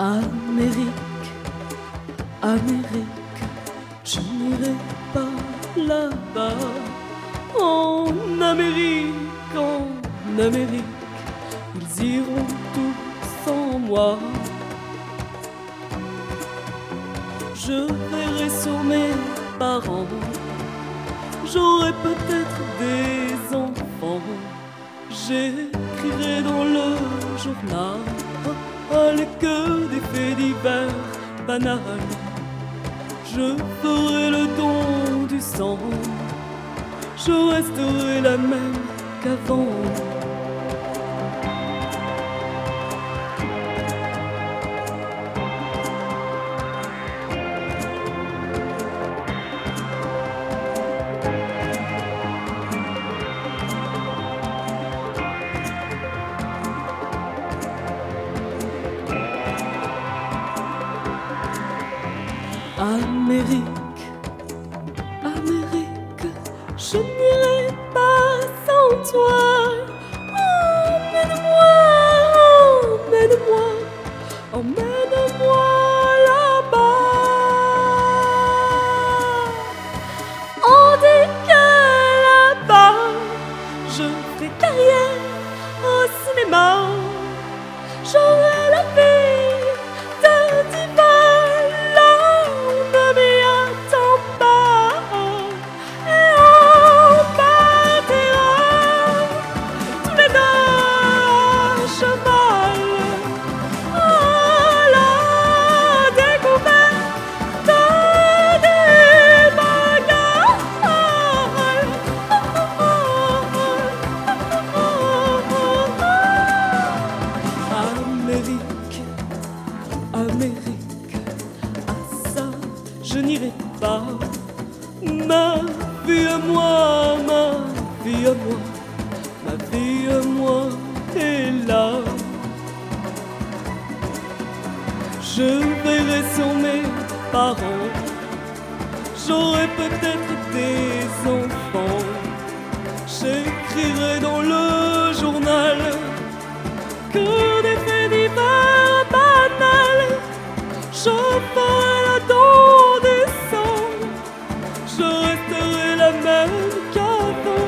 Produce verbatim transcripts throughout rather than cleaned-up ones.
Amérique, Amérique, je n'irai pas là-bas. En Amérique, en Amérique, ils iront tous sans moi. Je verrai sur mes parents, j'aurai peut-être des enfants. J'écrirai dans le journal que des faits divers banals. Je ferai le don du sang, je resterai la même qu'avant. Amérique, Amérique, je n'irai pas sans toi. Emmène-moi, emmène-moi, emmène-moi là-bas. On dit que là-bas, je ferai carrière au cinéma. J'aurai la vie de diva. Amérique, Amérique, à ça je n'irai pas. Ma vie à moi, ma vie à moi, ma vie à moi est là. Je verrai sur mes parents, j'aurai peut-être des enfants. J'écrirai dans le journal que des faits divers banals. Je ferai le don du sang, je resterai la même qu'avant.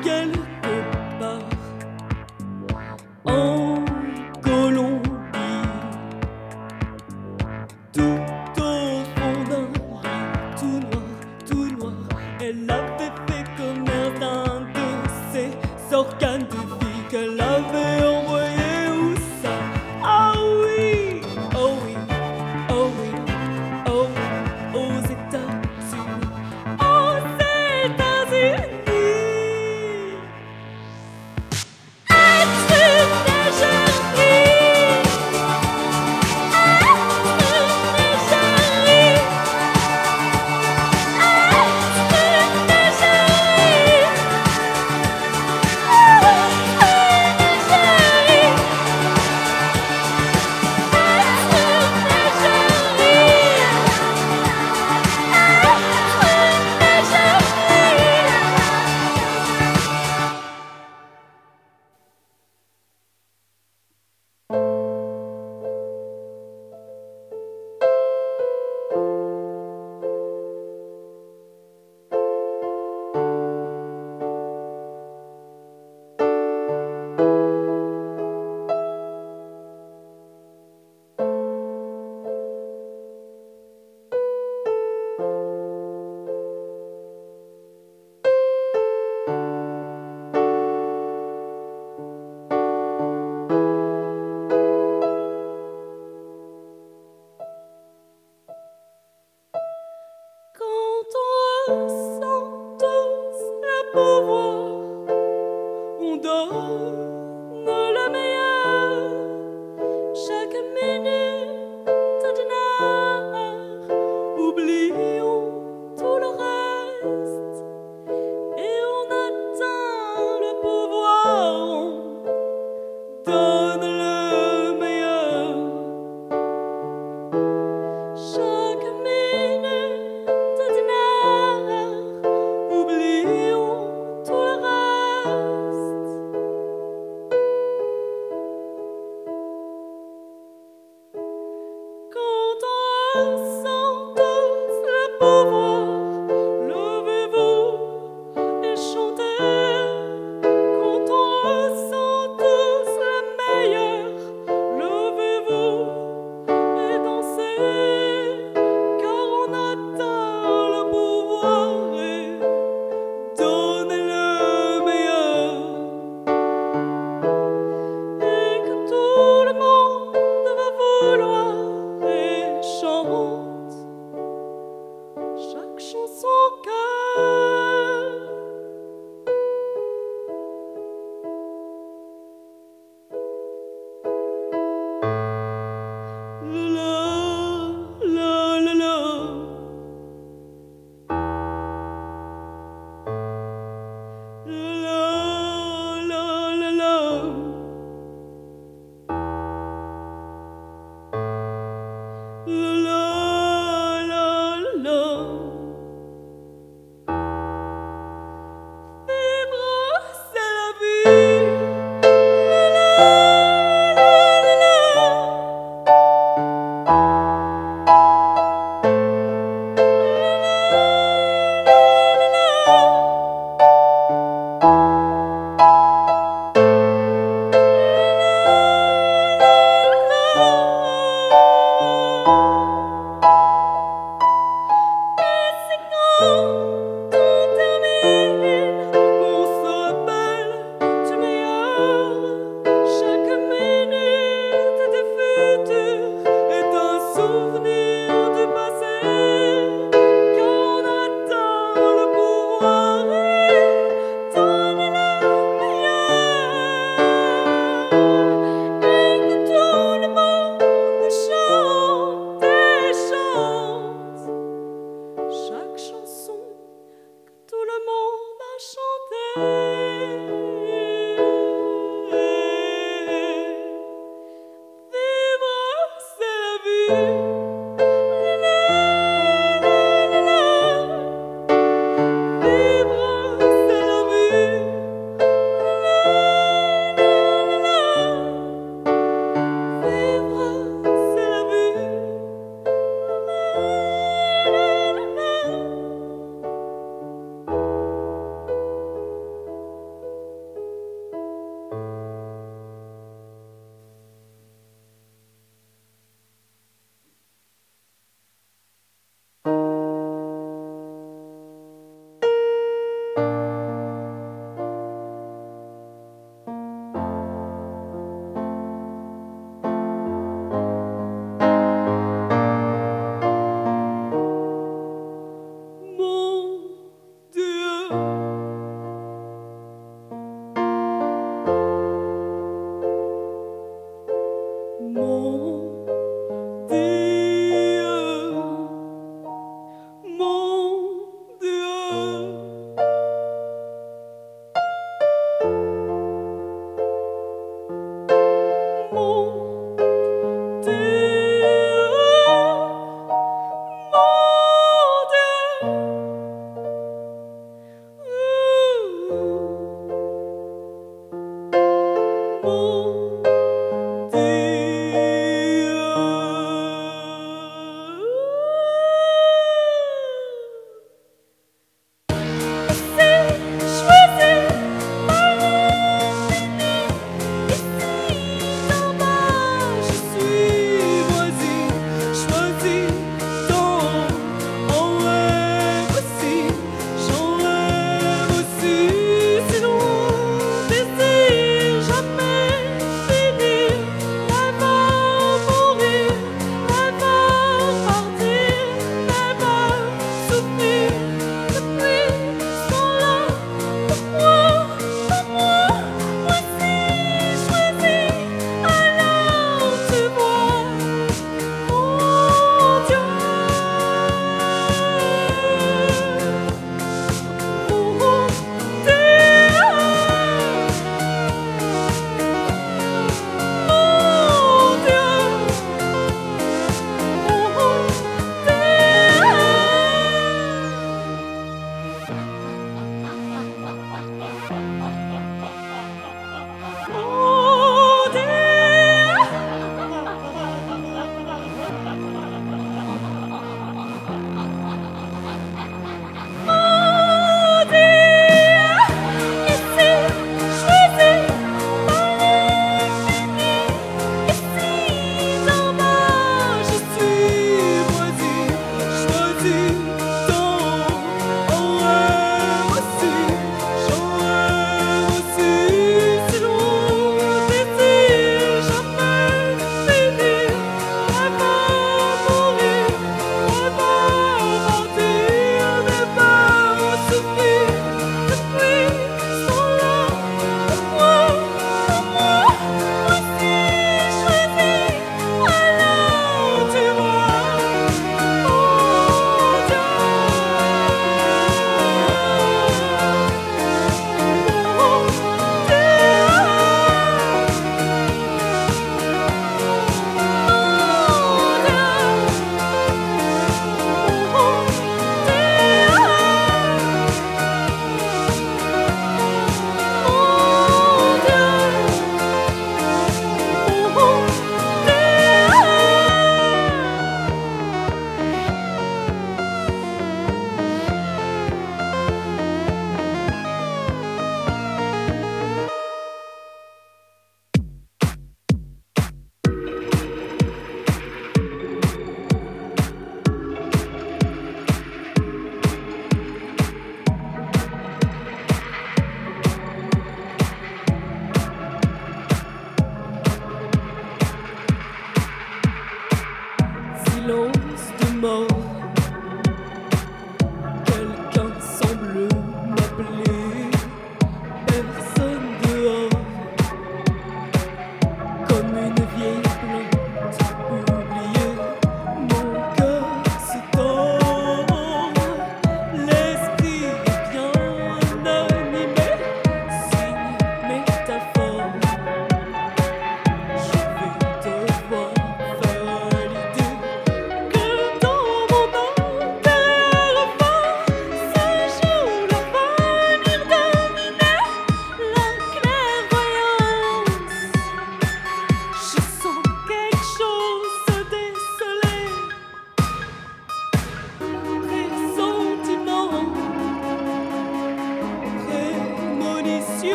quelque part en Colombie, tout au fond d'un lit tout noir, tout noir. Elle avait fait commerce d'un de ces organes de vie qu'elle avait envoyé où ça? Ah oui, oh oui, oh oui, oh oui, aux États-Unis, aux États-Unis. On donne le meilleur, chaque minute d'une heure. Oublions tout le reste et on atteint le pouvoir. On donne le meilleur, chaque minute d'une heure. Oublions tout le reste. Ressent tous le pouvoir, levez-vous et chantez. Quand on ressent tous le meilleur, levez-vous et dansez. Car on atteint le pouvoir et donnez le meilleur. Et que tout le monde va vouloir chante chaque chanson cœur. La la la la la la la la. La la la la. Vivre c'est la vie. La la la la. Chaque chanson que tout le monde a chantée. Vivre c'est la vie. Vivre c'est la vie. Vivre c'est la vie. mon Dieu. C'est choisi par l'infini. Ici en bas, je suis voisine, choisie dans en rêve aussi, j'en rêve aussi. Si l'on désire jamais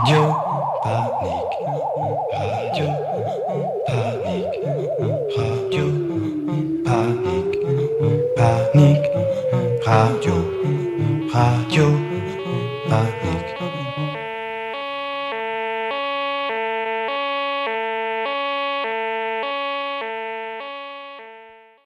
Radio Panique, Radio Panique, Radio Panique, Panique, Radio, Radio.